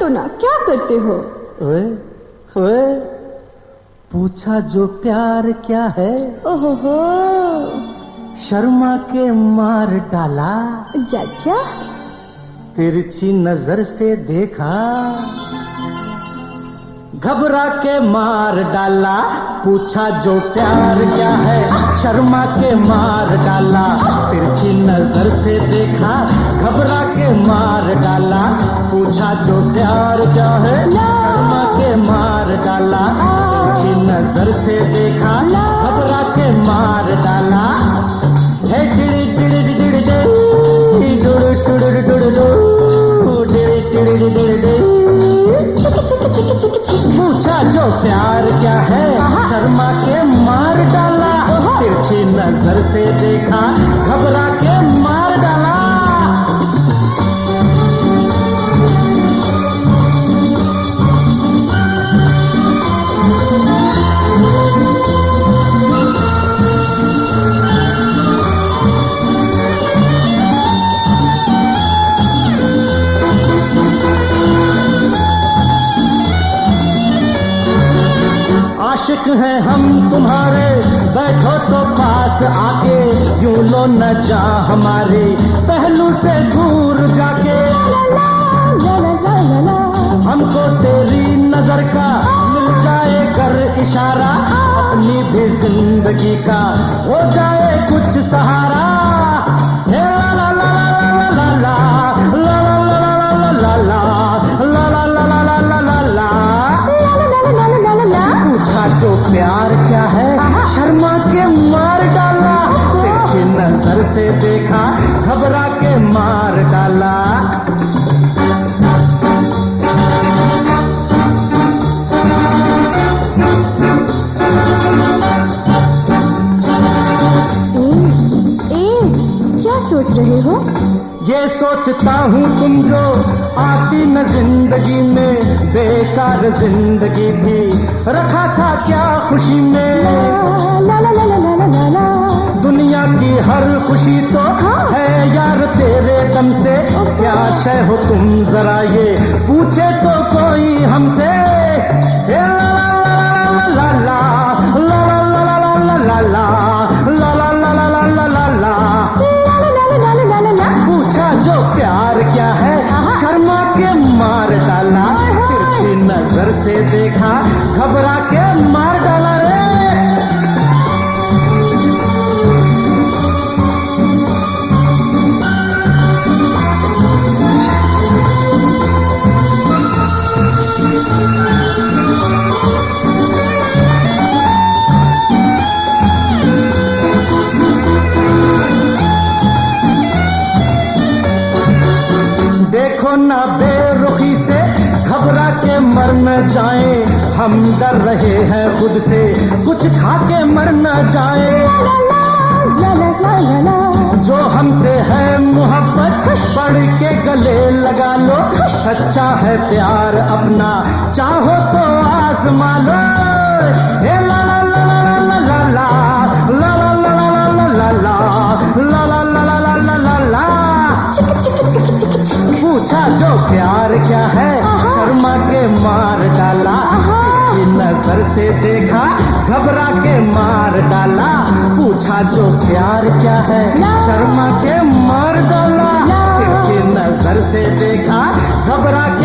तो ना, क्या करते हो? ओए ओए, पूछा जो प्यार क्या है, ओहो, शर्मा के मार डाला। चाचा, तिरछी नजर से देखा, घबरा के मार डाला। पूछा जो प्यार क्या है, शर्मा के मार डाला। तिरछी नजर से देखा, घबरा के मार डाला। पूछा जो प्यार क्या है, शर्मा के मार डाला। तिरछी नजर से देखा, घबरा के मार डाला। हे टिड़ी टिड़ी टिड़ी टिड़ी डुडु टुडु डुडु डु टिड़ी टिड़ी टिड़ी टिड़ी। पूछा जो प्यार क्या है, शर्मा के मार डाला। तिरछी नजर से देखा, घबरा के मार डाला। आशिक हैं हम तुम्हारे, बैठो तो पास आके। यूं लो न जा हमारे पहलू से दूर जाके। हमको तेरी नजर का मिल जाए कर इशारा, अपनी भी जिंदगी का हो जाए कुछ सहारा। ला ला ला ला ला ला ला ला ला जो प्यार क्या है, शर्मा के मार डाला। तिरछी नजर से देखा, घबरा के मार डाला। क्या सोच रहे हो? ये सोचता हूँ तुम जो आती न जिंदगी में, बेकार जिंदगी थी, रखा था क्या खुशी में। ला ला ला ला ला ला ला। दुनिया की हर खुशी तो है यार तेरे दम से। क्या शय हो तुम जरा ये पूछे तो कोई हमसे। ला ला ला ला ला ला ला ला ला ला ला ला ला। पूछा जो प्यार क्या है, शर्मा के मार डाला। तिरछी नजर से देखा, घबरा के मार डाला रे। देखो ना बेरुखी से, घबरा के मर न जाए। हम डर रहे हैं खुद से, कुछ खा के मर न जाए। जो हमसे है मोहब्बत, बढ़ के गले लगा लो। सच्चा है प्यार अपना, चाहो तो आजमा लो। ला ला ला ला ला ला ला ला ला ला ला ला ला ला। पूछा जो प्यार क्या है, शर्मा के मार डाला। तिरछी नजर से देखा, घबरा के मार डाला। पूछा जो प्यार क्या है, शर्मा के मार डाला। तिरछी नजर से देखा, घबरा के